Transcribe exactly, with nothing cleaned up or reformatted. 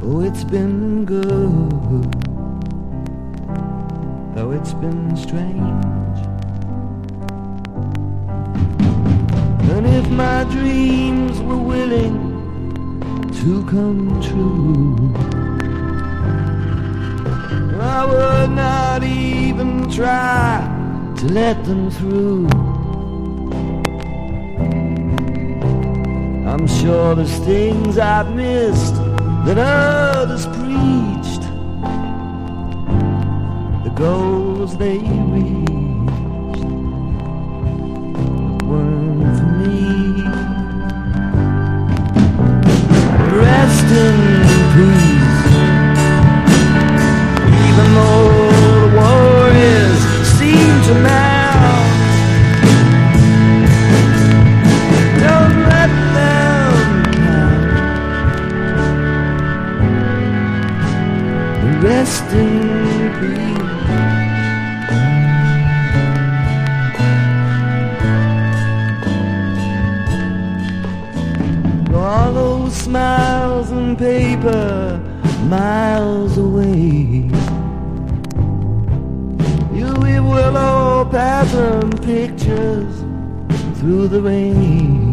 Oh, it's been good, though it's been strange. And if my dreams were willing to come true, I would not even try to let them through. I'm sure there's things I've missed that others preached, the goals they reached weren't for me. Rest in peace, even though the warriors seem to mount. Don't let them count. Rest in peace. All those smiles and paper miles away, you weave willow pattern pictures through the rain.